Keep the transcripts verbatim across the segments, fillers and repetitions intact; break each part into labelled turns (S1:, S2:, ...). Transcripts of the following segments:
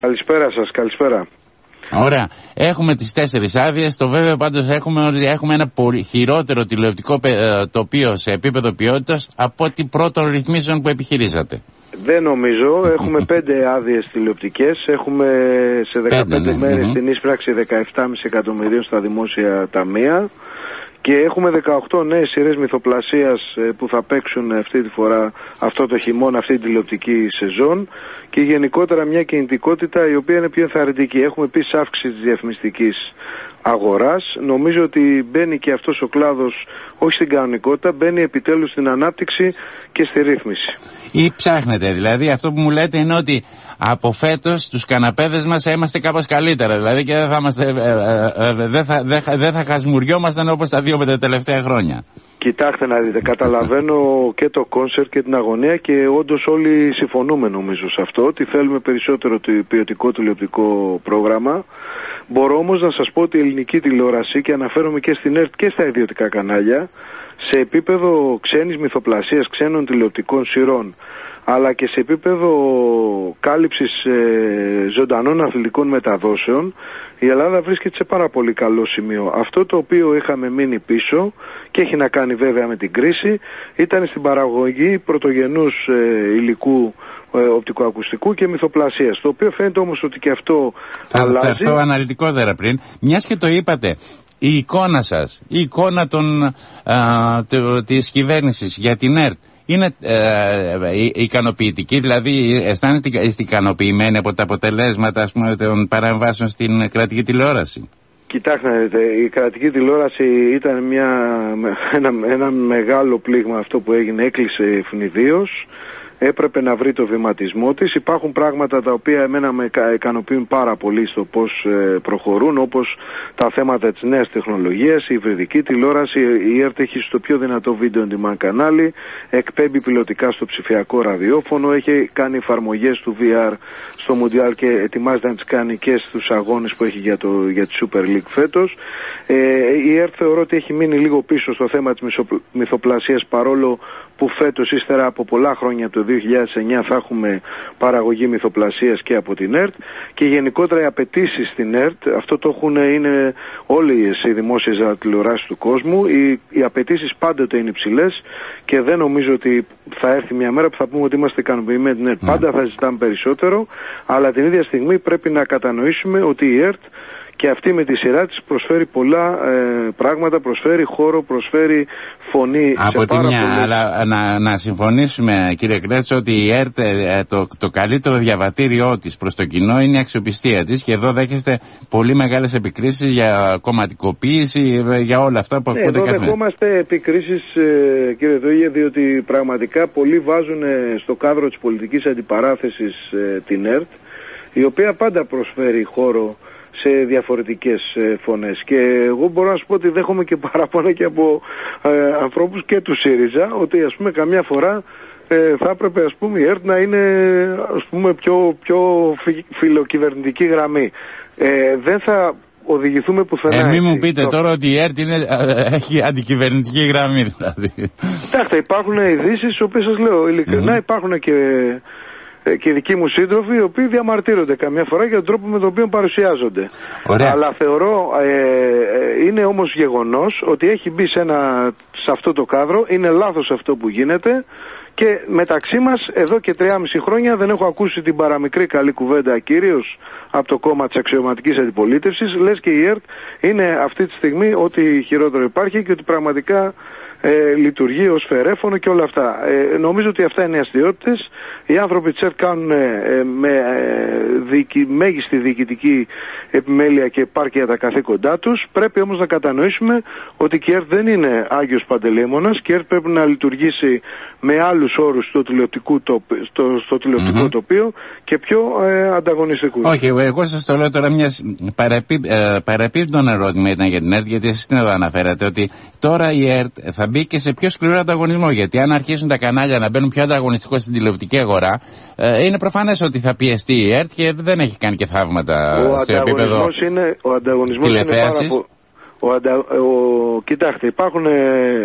S1: Καλησπέρα σας, καλησπέρα.
S2: Ωραία. Έχουμε τις τέσσερις άδειες. Το βέβαιο πάντως έχουμε ότι έχουμε ένα πολύ χειρότερο τηλεοπτικό τοπίο σε επίπεδο ποιότητας από ό,τι πρώτων ρυθμίσεων που επιχειρήσατε.
S1: Δεν νομίζω. Έχουμε πέντε άδειες τηλεοπτικές. Έχουμε σε δεκαπέντε μέρες mm-hmm. την εισπράξη δεκαεπτά κόμμα πέντε εκατομμυρίων στα δημόσια ταμεία. Και έχουμε δεκαοκτώ νέες σειρές μυθοπλασίας που θα παίξουν αυτή τη φορά, αυτό το χειμώνα, αυτή την τηλεοπτική σεζόν. Και γενικότερα μια κινητικότητα η οποία είναι πιο ενθαρρυντική. Έχουμε επίσης αύξηση της διαφημιστικής αγοράς. Νομίζω ότι μπαίνει και αυτός ο κλάδος, όχι στην κανονικότητα, μπαίνει επιτέλους στην ανάπτυξη και στη ρύθμιση.
S2: Ή ψάχνετε, δηλαδή αυτό που μου λέτε είναι ότι από φέτος τους καναπέδες μας είμαστε κάπως καλύτερα, δηλαδή και δεν θα, είμαστε, ε, ε, δεν θα, δεν θα, δεν θα χασμουριόμασταν όπως τα δύο με τα τελευταία χρόνια.
S1: Κοιτάξτε να δείτε, καταλαβαίνω και το κόνσερτ και την αγωνία και όντως όλοι συμφωνούμε νομίζω σε αυτό, ότι θέλουμε περισσότερο το ποιοτικό τηλεοπτικό πρόγραμμα. Μπορώ όμως να σας πω ότι η ελληνική τηλεόραση, και αναφέρομαι και στην ΕΡΤ και στα ιδιωτικά κανάλια, σε επίπεδο ξένης μυθοπλασίας, ξένων τηλεοπτικών σειρών, αλλά και σε επίπεδο κάλυψης ε, ζωντανών αθλητικών μεταδόσεων, η Ελλάδα βρίσκεται σε πάρα πολύ καλό σημείο. Αυτό το οποίο είχαμε μείνει πίσω και έχει να κάνει βέβαια με την κρίση, ήταν στην παραγωγή πρωτογενούς ε, υλικού ε, οπτικοακουστικού και μυθοπλασίας, το οποίο φαίνεται όμως ότι και αυτό
S2: θα
S1: αλλάζει.
S2: Θα έρθω αναλυτικότερα πριν, μιας και το είπατε. Η εικόνα σας, η εικόνα των, α, το, της κυβέρνησης για την ΕΡΤ είναι ε, ικανοποιητική, δηλαδή αισθάνεστε ικανοποιημένοι από τα αποτελέσματα, ας πούμε, των παρεμβάσεων στην κρατική τηλεόραση?
S1: Κοιτάξτε, η κρατική τηλεόραση ήταν μια, ένα, ένα μεγάλο πλήγμα αυτό που έγινε, έκλεισε ευνηδίως. Έπρεπε να βρει το βηματισμό της. Υπάρχουν πράγματα τα οποία εμένα με ικανοποιούν πάρα πολύ στο πώς προχωρούν, όπως τα θέματα της νέας τεχνολογίας, η υβριδική τηλεόραση. Η ΕΡΤ έχει στο πιο δυνατό βίντεο on demand κανάλι, εκπέμπει πιλωτικά στο ψηφιακό ραδιόφωνο, έχει κάνει εφαρμογές του βι αρ στο Μουντιάλ και ετοιμάζεται να τις κάνει και στους αγώνες που έχει για, το, για τη Super League φέτος. Ε, η ΕΡΤ θεωρώ ότι έχει μείνει λίγο πίσω στο θέμα της μυθοπλασίας, παρόλο που φέτος, ύστερα από πολλά χρόνια, το δύο χιλιάδες εννιά, θα έχουμε παραγωγή μυθοπλασίας και από την ΕΡΤ. Και γενικότερα οι απαιτήσεις στην ΕΡΤ, αυτό το έχουν, είναι όλες οι δημόσιες τηλεοράσεις του κόσμου, οι, οι απαιτήσεις πάντοτε είναι υψηλές και δεν νομίζω ότι θα έρθει μια μέρα που θα πούμε ότι είμαστε ικανοποιημένοι με την ΕΡΤ. Mm. Πάντα θα ζητάμε περισσότερο, αλλά την ίδια στιγμή πρέπει να κατανοήσουμε ότι η ΕΡΤ και αυτή με τη σειρά της προσφέρει πολλά ε, πράγματα, προσφέρει χώρο, προσφέρει φωνή.
S2: Από
S1: σε
S2: τη
S1: πάρα
S2: μια,
S1: πολλές...
S2: αλλά να, να συμφωνήσουμε, κύριε Κρέτσο, ότι η ΕΡΤ ε, το, το καλύτερο διαβατήριό της προς το κοινό είναι η αξιοπιστία της, και εδώ δέχεστε πολύ μεγάλες επικρίσεις για κομματικοποίηση, για όλα αυτά που
S1: ναι,
S2: ακούτε
S1: εδώ δεχόμαστε επικρίσεις, ε, κύριε Δόγε, διότι πραγματικά πολλοί βάζουν στο κάδρο της πολιτικής αντιπαράθεσης ε, την ΕΡΤ, η οποία πάντα προσφέρει χώρο σε διαφορετικές ε, φωνές. Και εγώ μπορώ να σου πω ότι δέχομαι και παράπονα και από ε, ανθρώπους και του ΣΥΡΙΖΑ, ότι ας πούμε καμιά φορά ε, θα έπρεπε, ας πούμε, η ΕΡΤ να είναι, ας πούμε, πιο, πιο φιλοκυβερνητική γραμμή. Ε, δεν θα οδηγηθούμε πουθενά.
S2: Ε, μην μου πείτε τώρα ότι η ΕΡΤ είναι, έχει αντικυβερνητική γραμμή, δηλαδή.
S1: Κοιτάξτε, υπάρχουν ειδήσεις, οι οποίες σας λέω ειλικρινά, mm-hmm. υπάρχουν και και οι δικοί μου σύντροφοι, οι οποίοι διαμαρτύρονται καμιά φορά για τον τρόπο με τον οποίο παρουσιάζονται.
S2: Ωραία.
S1: Αλλά θεωρώ, ε, ε, είναι όμως γεγονός ότι έχει μπει σε, ένα, σε αυτό το κάδρο, είναι λάθος αυτό που γίνεται, και μεταξύ μας εδώ και τριάμιση χρόνια δεν έχω ακούσει την παραμικρή καλή κουβέντα, κυρίως από το κόμμα της αξιωματικής αντιπολίτευσης, λες και η ΕΡΤ είναι αυτή τη στιγμή ό,τι χειρότερο υπάρχει και ότι πραγματικά Ε, λειτουργεί ως φερέφωνο και όλα αυτά. Ε, νομίζω ότι αυτά είναι αστιότητες. Οι άνθρωποι της ΕΡΤ κάνουν ε, με ε, διοικη, μέγιστη διοικητική επιμέλεια και επάρκεια τα καθήκοντά τους. Πρέπει όμως να κατανοήσουμε ότι η ΕΡΤ δεν είναι Άγιος Παντελεήμονας και η ΕΡΤ πρέπει να λειτουργήσει με άλλους όρους στο τηλεοπτικό, τοπ, στο, στο τηλεοπτικό mm-hmm. τοπίο και πιο ε, ανταγωνιστικού.
S2: Όχι, εγώ σας το λέω τώρα μια παρεπίπτον ερώτημα ήταν για την ΕΡΤ, γιατί εσείς την αναφέρατε ότι τώρα η ΕΡΤ θα μπήκε σε πιο σκληρό ανταγωνισμό. Γιατί αν αρχίσουν τα κανάλια να μπαίνουν πιο ανταγωνιστικό στην τηλεοπτική αγορά, ε, είναι προφανές ότι θα πιεστεί η ΕΡΤ και δεν έχει κάνει και θαύματα
S1: ο
S2: σε επίπεδο
S1: είναι, ο ανταγωνισμός είναι πάρα, πο, Ο, αντα... ο... Κοιτάξτε, υπάρχουν ε,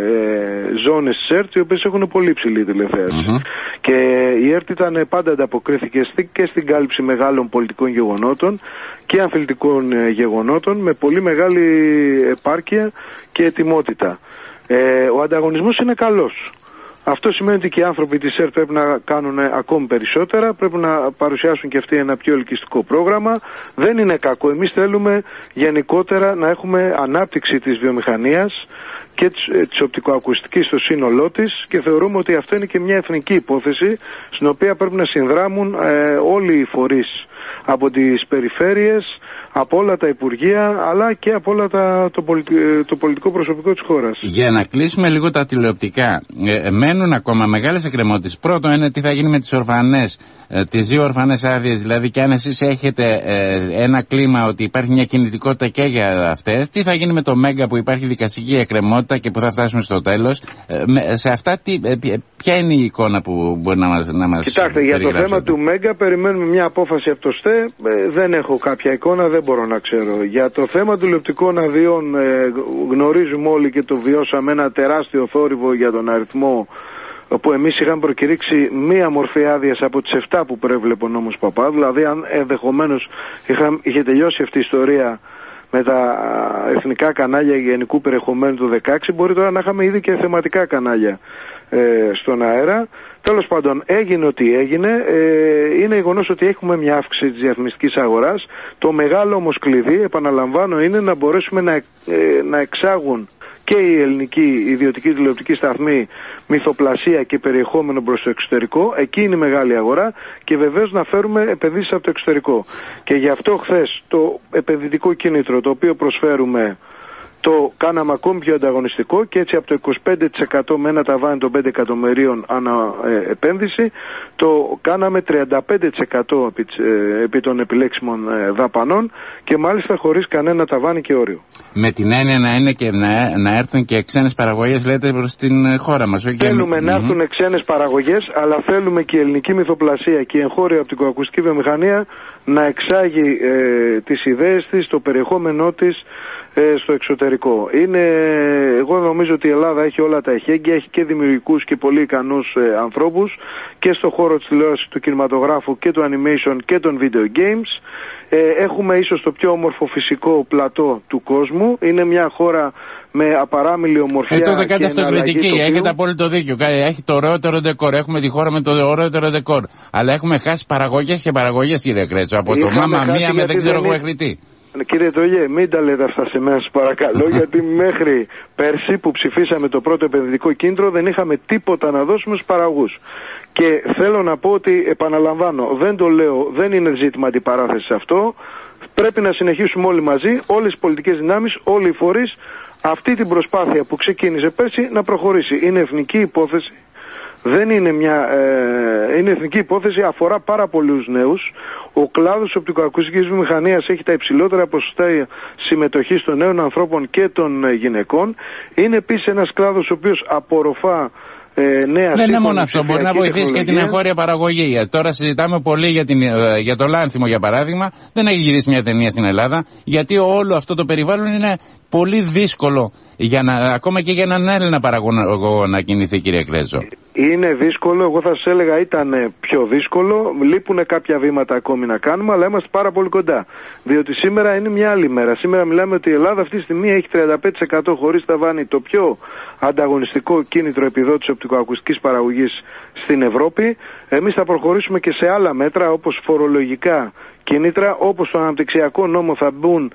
S1: ε, ζώνες της ΕΡΤ οι οποίες έχουν πολύ ψηλή τηλεθέαση. Mm-hmm. Και η ΕΡΤ ήταν πάντα ανταποκρίθηκε και στην κάλυψη μεγάλων πολιτικών γεγονότων και αθλητικών ε, γεγονότων με πολύ μεγάλη επάρκεια και ετοιμότητα. Ε, ο ανταγωνισμός είναι καλός. Αυτό σημαίνει ότι και οι άνθρωποι της ΕΡΤ πρέπει να κάνουν ακόμη περισσότερα, πρέπει να παρουσιάσουν και αυτοί ένα πιο ελκυστικό πρόγραμμα. Δεν είναι κακό. Εμείς θέλουμε γενικότερα να έχουμε ανάπτυξη της βιομηχανίας και της οπτικοακουστικής στο σύνολό της και θεωρούμε ότι αυτό είναι και μια εθνική υπόθεση στην οποία πρέπει να συνδράμουν ε, όλοι οι φορείς από τις περιφέρειες, από όλα τα υπουργεία, αλλά και από όλα τα, το, πολιτι, το πολιτικό προσωπικό της χώρας.
S2: Για να κλείσουμε λίγο τα τηλεοπτικά, ε, μένουν ακόμα μεγάλες εκκρεμότητες. Πρώτο είναι τι θα γίνει με τις ορφανές, ε, τις δύο ορφανές άδειες, δηλαδή και αν εσείς έχετε ε, ένα κλίμα ότι υπάρχει μια κινητικότητα και για αυτές, τι θα γίνει με το Μέγκα που υπάρχει δικαστική εκκρεμότητα και που θα φτάσουμε στο τέλος. Ε, με, σε αυτά τι, ε, ποια είναι η εικόνα που μπορεί να μας, να μας
S1: Κοιτάξτε, για το θέμα του Μέγκα περιμένουμε μια απόφαση από το ΣΤΕ, ε, δεν έχω κάποια εικόνα, δεν μπορώ να ξέρω. Για το θέμα του λεπτικών αδειών ε, γνωρίζουμε όλοι και το βιώσαμε ένα τεράστιο θόρυβο για τον αριθμό που εμείς είχαμε προκηρύξει μία μορφή άδειας από τις εφτά που προέβλεπε ο νόμος Παπά. Δηλαδή αν ενδεχομένως είχε τελειώσει αυτή η ιστορία με τα εθνικά κανάλια γενικού περιεχομένου του δεκαέξι, μπορεί τώρα να είχαμε ήδη και θεματικά κανάλια ε, στον αέρα. Τέλος πάντων, έγινε ό,τι έγινε. Ε, είναι γεγονός ότι έχουμε μια αύξηση της διαφημιστικής αγοράς. Το μεγάλο όμως κλειδί, επαναλαμβάνω, είναι να μπορέσουμε να, ε, να εξάγουν και η ελληνική ιδιωτική τηλεοπτική σταθμή μυθοπλασία και περιεχόμενο προς το εξωτερικό. Εκεί είναι η μεγάλη αγορά και βεβαίως να φέρουμε επενδύσεις από το εξωτερικό. Και γι' αυτό χθες το επενδυτικό κίνητρο το οποίο προσφέρουμε το κάναμε ακόμη πιο ανταγωνιστικό και έτσι από το είκοσι πέντε τοις εκατό με ένα ταβάνι των πέντε εκατομμυρίων ανά ε, επένδυση το κάναμε τριάντα πέντε τοις εκατό επί, ε, επί των επιλέξιμων ε, δαπανών και μάλιστα χωρίς κανένα ταβάνι και όριο. Με την έννοια να είναι και να, να έρθουν και ξένες παραγωγές, λέτε, προς την χώρα μας. Όχι θέλουμε
S2: και...
S1: να έρθουν mm-hmm. ξένες παραγωγές, αλλά θέλουμε και η ελληνική μυθοπλασία και η εγχώρια οπτικοακουστική βιομηχανία να εξάγει ε, τις ιδέες της, το περιεχόμενό της στο εξωτερικό. Είναι, εγώ νομίζω ότι η Ελλάδα έχει όλα τα εχέγγυα, έχει και δημιουργικούς και πολύ ικανούς ε, ανθρώπους και στο χώρο της τηλεόρασης, του κινηματογράφου και του animation και των video games. Ε, έχουμε ίσως το πιο όμορφο φυσικό πλατό του κόσμου. Είναι μια χώρα με απαράμιλη ομορφιά.
S2: Ε, το δεν κάνετε αυτοκριτική, έχετε απόλυτο δίκιο. Έχει το ωραιότερο ντεκόρ. Έχουμε τη χώρα με το ωραιότερο ντεκόρ. Αλλά έχουμε χάσει παραγωγές και παραγωγές, κύριε Κρέτσο. Από το Μάμα Μία με δεν ξέρω μέχρι τι.
S1: Κύριε Τόγε, μην τα λέτε αυτά σε μένα, σας παρακαλώ, γιατί μέχρι πέρσι που ψηφίσαμε το πρώτο επενδυτικό κίνητρο δεν είχαμε τίποτα να δώσουμε στους παραγωγούς. Και θέλω να πω ότι, επαναλαμβάνω, δεν το λέω, δεν είναι ζήτημα αντιπαράθεσης αυτό. Πρέπει να συνεχίσουμε όλοι μαζί, όλες οι πολιτικές δυνάμεις, όλοι οι φορείς, αυτή την προσπάθεια που ξεκίνησε πέρσι να προχωρήσει. Είναι εθνική υπόθεση. Δεν είναι μια, ε, είναι εθνική υπόθεση, αφορά πάρα πολλούς νέους. Ο κλάδος οπτικοακουστικής βιομηχανίας έχει τα υψηλότερα ποσοστά συμμετοχής των νέων ανθρώπων και των γυναικών. Είναι επίσης ένας κλάδος ο οποίος απορροφά ε, νέα.
S2: Δεν είναι μόνο αυτό, μπορεί να βοηθήσει και την εγχώρια παραγωγή. Τώρα συζητάμε πολύ για, την, για το λάνθιμο, για παράδειγμα. Δεν έχει γυρίσει μια ταινία στην Ελλάδα, γιατί όλο αυτό το περιβάλλον είναι πολύ δύσκολο για να, ακόμα και για έναν Έλληνα παραγωγό να κινηθεί, κύριε Κρέτσο.
S1: Είναι δύσκολο, εγώ θα σας έλεγα ήταν πιο δύσκολο, λείπουν κάποια βήματα ακόμη να κάνουμε, αλλά είμαστε πάρα πολύ κοντά. Διότι σήμερα είναι μια άλλη μέρα. Σήμερα μιλάμε ότι η Ελλάδα αυτή τη στιγμή έχει τριάντα πέντε τοις εκατό χωρίς ταβάνι το πιο ανταγωνιστικό κίνητρο επιδότηση οπτικοακουστικής παραγωγής στην Ευρώπη. Εμείς θα προχωρήσουμε και σε άλλα μέτρα όπως φορολογικά κίνητρα, όπως το αναπτυξιακό νόμο θα μπουν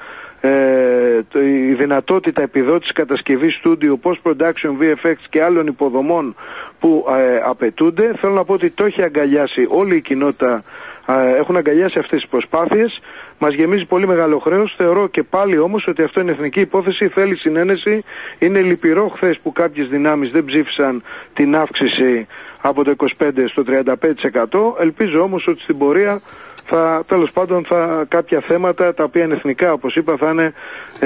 S1: Ε, η δυνατότητα επιδότησης κατασκευής στούντιο, post-production, βι εφ εξ και άλλων υποδομών που ε, απαιτούνται. Θέλω να πω ότι το έχει αγκαλιάσει όλη η κοινότητα, ε, έχουν αγκαλιάσει αυτές τις προσπάθειες. Μας γεμίζει πολύ μεγάλο χρέος. Θεωρώ και πάλι όμως ότι αυτό είναι εθνική υπόθεση, θέλει συνένεση. Είναι λυπηρό χθες που κάποιες δυνάμεις δεν ψήφισαν την αύξηση από το είκοσι πέντε τοις εκατό στο τριάντα πέντε τοις εκατό. Ελπίζω όμως ότι στην πορεία θα, τέλος πάντων, θα, κάποια θέματα τα οποία είναι εθνικά, όπως είπα, θα είναι ε,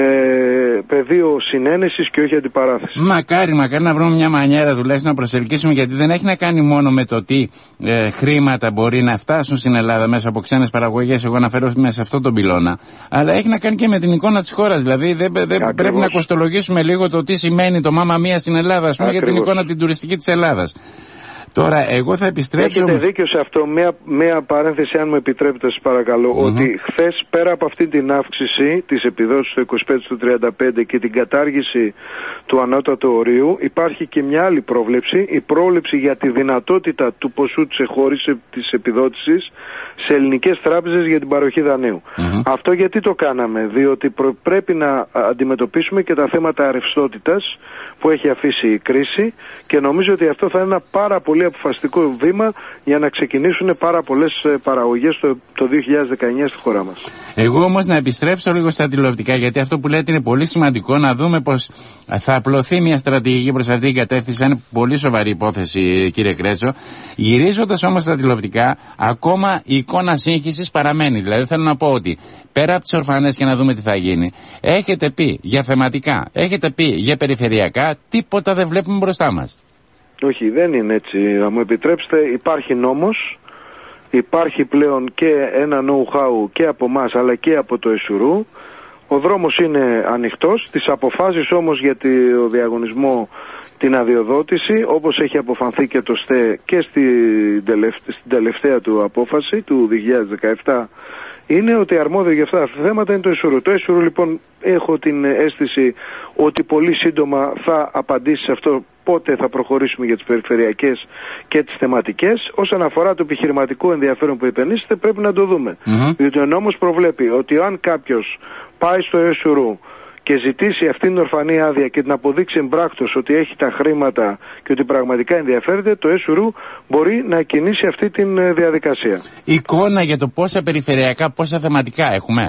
S1: πεδίο συνένεσης και όχι αντιπαράθεση.
S2: Μακάρι, μακάρι να βρούμε μια μανιέρα τουλάχιστον να προσελκύσουμε, γιατί δεν έχει να κάνει μόνο με το τι ε, χρήματα μπορεί να φτάσουν στην Ελλάδα μέσα από ξένες παραγωγές. Εγώ αναφέρω μέσα σε αυτόν τον πυλώνα. Αλλά έχει να κάνει και με την εικόνα της χώρας. Δηλαδή δεν, δεν πρέπει να κοστολογήσουμε λίγο το τι σημαίνει το Μάμα Μία στην Ελλάδα, ας πούμε, για την εικόνα την τουριστική της Ελλάδας. Τώρα, εγώ θα επιστρέψω.
S1: Έχετε δίκιο σε αυτό. Μία, μία παρένθεση, αν μου επιτρέπετε, σας παρακαλώ. Mm-hmm. Ότι χθες, πέρα από αυτή την αύξηση της επιδόσης του είκοσι πέντε στο τριάντα πέντε και την κατάργηση του ανώτατου ορίου, υπάρχει και μια άλλη πρόβλεψη. Η πρόβλεψη για τη δυνατότητα του ποσού της εχώρησης της επιδότησης σε ελληνικές τράπεζες για την παροχή δανείου. Mm-hmm. Αυτό γιατί το κάναμε? Διότι προ, πρέπει να αντιμετωπίσουμε και τα θέματα ρευστότητας που έχει αφήσει η κρίση, και νομίζω ότι αυτό θα είναι ένα πάρα πολύ αποφασιστικό βήμα για να ξεκινήσουν πάρα πολλές παραγωγές το, το δύο χιλιάδες δεκαεννιά στη χώρα μας.
S2: Εγώ όμως να επιστρέψω λίγο στα τηλεοπτικά, γιατί αυτό που λέτε είναι πολύ σημαντικό, να δούμε πως θα απλωθεί μια στρατηγική προς αυτή την κατεύθυνση. Είναι πολύ σοβαρή υπόθεση, κύριε Κρέτσο. Γυρίζοντας όμως στα τηλεοπτικά, ακόμα η εικόνα σύγχυσης παραμένει. Δηλαδή θέλω να πω ότι πέρα από τις ορφανές, και να δούμε τι θα γίνει, έχετε πει για θεματικά, έχετε πει για περιφερειακά, τίποτα δεν βλέπουμε μπροστά μας.
S1: Όχι, δεν είναι έτσι. Να μου επιτρέψετε, υπάρχει νόμος, υπάρχει πλέον και ένα know-how και από εμάς αλλά και από το ΕΣΟΥΡΟΥ. Ο δρόμος είναι ανοιχτός. Τις αποφάσεις όμως για το διαγωνισμό, την αδειοδότηση, όπως έχει αποφανθεί και το ΣΤΕ και στην τελευταία, στην τελευταία του απόφαση του δύο χιλιάδες δεκαεπτά, είναι ότι αρμόδιο για αυτά τα θέματα είναι το ΕΣΟΥΡΟΥ. Το ΕΣΟΥΡΟΥ, λοιπόν, έχω την αίσθηση ότι πολύ σύντομα θα απαντήσει σε αυτό, πότε θα προχωρήσουμε για τις περιφερειακές και τις θεματικές. Όσον αφορά το επιχειρηματικό ενδιαφέρον που υπενήσετε, πρέπει να το δούμε. Mm-hmm. Διότι ο νόμος προβλέπει ότι αν κάποιος πάει στο ΕΣΟΥΡΟΥ και ζητήσει αυτήν την ορφανή άδεια και την αποδείξει εμπράκτος ότι έχει τα χρήματα και ότι πραγματικά ενδιαφέρεται, το ΕΣΟΥΡΟΥ μπορεί να κινήσει αυτή τη διαδικασία.
S2: Εικόνα για το πόσα περιφερειακά, πόσα θεματικά έχουμε?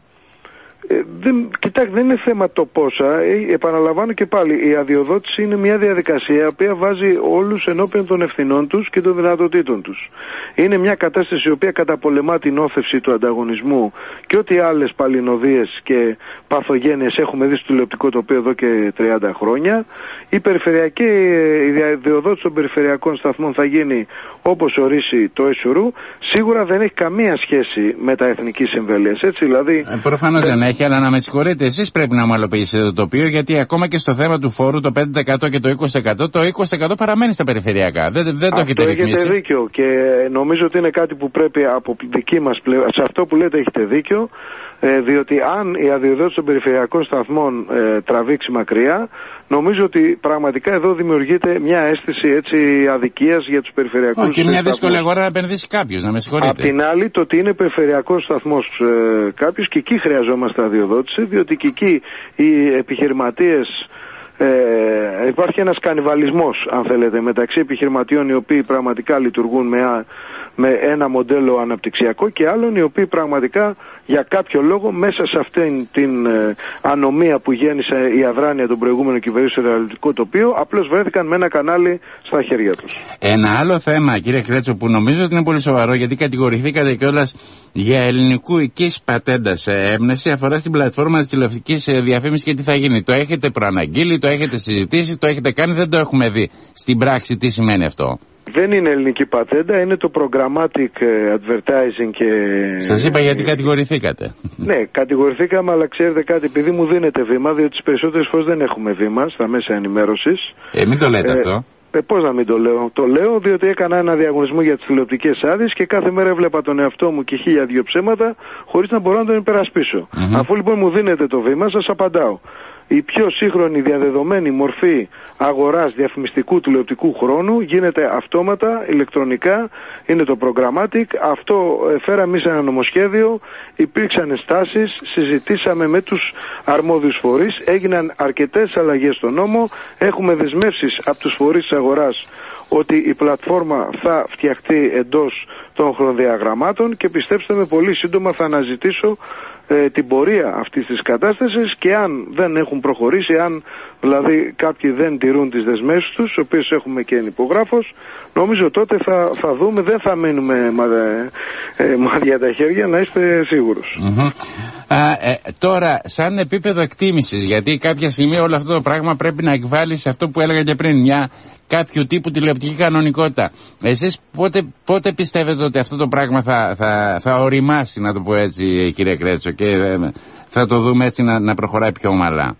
S1: Ε, δεν, κοιτάξτε, δεν είναι θέμα το πόσα. Ε, επαναλαμβάνω και πάλι, η αδειοδότηση είναι μια διαδικασία η οποία βάζει όλους ενώπιον των ευθυνών τους και των δυνατοτήτων τους. Είναι μια κατάσταση η οποία καταπολεμά την όθευση του ανταγωνισμού και ό,τι άλλες παλινοδίες και παθογένειες έχουμε δει στο τηλεοπτικό τοπίο εδώ και τριάντα χρόνια. Η περιφερειακή, η αδειοδότηση των περιφερειακών σταθμών θα γίνει όπως ορίσει το ΕΣΟΥΡΟΥ. Σίγουρα δεν έχει καμία σχέση με τα εθνικής εμβέλειας. Έτσι, δηλαδή.
S2: Ε, προφανώς δεν έχει, αλλά να με συγχωρείτε, εσείς πρέπει να ομαλοποιήσετε το τοπίο, γιατί ακόμα και στο θέμα του φόρου το πέντε τοις εκατό και το είκοσι τοις εκατό, το είκοσι τοις εκατό παραμένει στα περιφερειακά. Δεν, δεν το έχετε ρυθμίσει.
S1: Έχετε δίκιο, και νομίζω ότι είναι κάτι που πρέπει από δική μας πλευρά. Σε αυτό που λέτε έχετε δίκιο, ε, διότι αν η αδειοδότηση των περιφερειακών σταθμών ε, τραβήξει μακριά, νομίζω ότι πραγματικά εδώ δημιουργείται μια αίσθηση, έτσι, αδικίας για τους περιφερειακούς σταθμούς.
S2: Και μια δύσκολη αγορά να επενδύσει κάποιος, να με συγχωρείτε.
S1: Απ' την άλλη, το ότι είναι περιφερειακός σταθμός ε, κάποιος, και εκεί χρειαζόμαστε αδειοδότηση, διότι και εκεί οι επιχειρηματίες, ε, υπάρχει ένας κανιβαλισμός, αν θέλετε, μεταξύ επιχειρηματιών οι οποίοι πραγματικά λειτουργούν με, με ένα μοντέλο αναπτυξιακό και άλλων οι οποίοι πραγματικά για κάποιο λόγο μέσα σε αυτήν την ε, ανομία που γέννησε η αδράνεια των προηγούμενων κυβερνήσεων στο ρεαλιστικό τοπίο, απλώς βρέθηκαν με ένα κανάλι στα χέρια τους.
S2: Ένα άλλο θέμα, κύριε Κρέτσο, που νομίζω ότι είναι πολύ σοβαρό, γιατί κατηγορηθήκατε κιόλας για ελληνικού οικής πατέντας έμπνευση, αφορά στην πλατφόρμα της τηλεοπτικής διαφήμισης και τι θα γίνει. Το έχετε προαναγγείλει, το έχετε συζητήσει, το έχετε κάνει, δεν το έχουμε δει στην πράξη τι σημαίνει αυτό?
S1: Δεν είναι ελληνική πατέντα, είναι το programmatic advertising και...
S2: Σας είπα γιατί κατηγορηθήκατε.
S1: Ναι, κατηγορηθήκαμε, αλλά ξέρετε κάτι, επειδή μου δίνετε βήμα, διότι τις περισσότερες φορές δεν έχουμε βήμα στα μέσα ενημέρωσης.
S2: Ε, μην το λέτε ε, αυτό.
S1: Ε, πώς να μην το λέω? Το λέω διότι έκανα ένα διαγωνισμό για τις τηλεοπτικές άδειες και κάθε μέρα έβλεπα τον εαυτό μου και χίλια δυο ψέματα χωρίς να μπορώ να τον υπερασπίσω. Mm-hmm. Αφού λοιπόν μου δίνετε το βήμα, σας απαντάω. Η πιο σύγχρονη διαδεδομένη μορφή αγοράς διαφημιστικού τηλεοπτικού χρόνου γίνεται αυτόματα, ηλεκτρονικά, είναι το programmatic. Αυτό φέραμε εμείς ένα νομοσχέδιο, υπήρξαν ενστάσεις, συζητήσαμε με τους αρμόδιους φορείς, έγιναν αρκετές αλλαγές στο νόμο, έχουμε δεσμεύσεις από τους φορείς της αγοράς ότι η πλατφόρμα θα φτιαχτεί εντός των χρονοδιαγραμμάτων και πιστέψτε με, πολύ σύντομα θα αναζητήσω ε, την πορεία αυτής της κατάστασης και αν δεν έχουν προχωρήσει, αν δηλαδή κάποιοι δεν τηρούν τις δεσμεύσεις τους, τις οποίες έχουμε και ενυπογράφος, νομίζω τότε θα, θα δούμε, δεν θα μείνουμε ε, μάδια τα χέρια, να είστε σίγουρος.
S2: Mm-hmm. Α, ε, τώρα, σαν επίπεδο εκτίμησης, γιατί κάποια στιγμή όλο αυτό το πράγμα πρέπει να εκβάλει σε αυτό που έλεγα και πριν, μια κάποιο τύπου τηλεοπτική κανονικότητα. Εσείς πότε, πότε πιστεύετε ότι αυτό το πράγμα θα, θα, θα οριμάσει, να το πω έτσι, κύριε Κρέτσο, και θα το δούμε έτσι να, να προχωράει πιο ομαλά?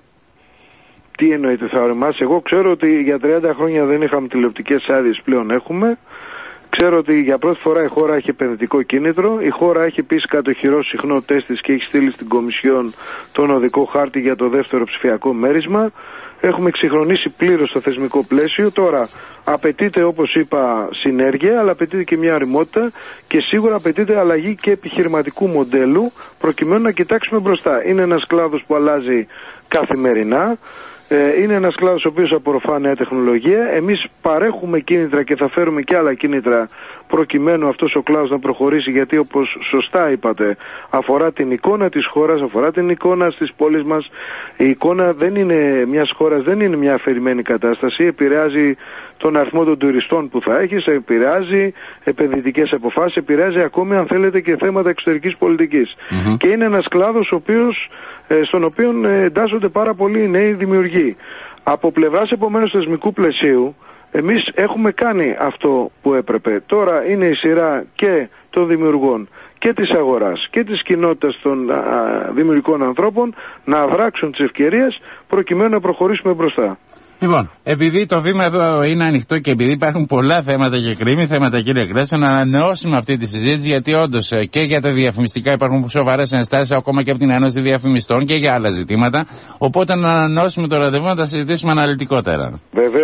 S1: Τι εννοείται θα οριμάσει? Εγώ ξέρω ότι για τριάντα χρόνια δεν είχαμε τηλεοπτικές άδειες, πλέον έχουμε. Ξέρω ότι για πρώτη φορά η χώρα έχει επενδυτικό κίνητρο. Η χώρα έχει επίσης κατοχυρώσει συχνό τεστ της και έχει στείλει στην Κομισιόν τον οδικό χάρτη για το δεύτερο ψηφιακό μέρισμα. Έχουμε εξυγχρονίσει πλήρως το θεσμικό πλαίσιο. Τώρα απαιτείται, όπως είπα, συνέργεια, αλλά απαιτείται και μια ωριμότητα και σίγουρα απαιτείται αλλαγή και επιχειρηματικού μοντέλου προκειμένου να κοιτάξουμε μπροστά. Είναι ένας κλάδος που αλλάζει καθημερινά. Είναι ένας κλάδος ο οποίος απορροφά νέα τεχνολογία. Εμείς παρέχουμε κίνητρα και θα φέρουμε και άλλα κίνητρα προκειμένου αυτός ο κλάδος να προχωρήσει, γιατί όπως σωστά είπατε αφορά την εικόνα της χώρας, αφορά την εικόνα στις πόλεις μας. Η εικόνα δεν είναι μιας χώρας, δεν είναι μια αφηρημένη κατάσταση, επηρεάζει τον αριθμό των τουριστών που θα έχεις, επηρεάζει επενδυτικές αποφάσεις, επηρεάζει ακόμη αν θέλετε και θέματα εξωτερικής πολιτικής. Mm-hmm. Και είναι ένας κλάδος ο οποίος, στον οποίο εντάσσονται πάρα πολλοί νέοι δημιουργοί. Από πλευράς επομένως θεσμικού πλαισίου, εμείς έχουμε κάνει αυτό που έπρεπε. Τώρα είναι η σειρά και των δημιουργών και της αγοράς και της κοινότητας των α, δημιουργικών ανθρώπων να δράξουν τις ευκαιρίες προκειμένου να προχωρήσουμε μπροστά.
S2: Λοιπόν, επειδή το βήμα εδώ είναι ανοιχτό και επειδή υπάρχουν πολλά θέματα και κρίμη θέματα, κύριε Κρέτσο, να ανανεώσουμε αυτή τη συζήτηση, γιατί όντως και για τα διαφημιστικά υπάρχουν σοβαρές ενστάσεις, ακόμα και από την Ένωση Διαφημιστών και για άλλα ζητήματα. Οπότε να ανανεώσουμε το ραντεβού να τα συζητήσουμε αναλυτικότερα.
S1: Βέβαια.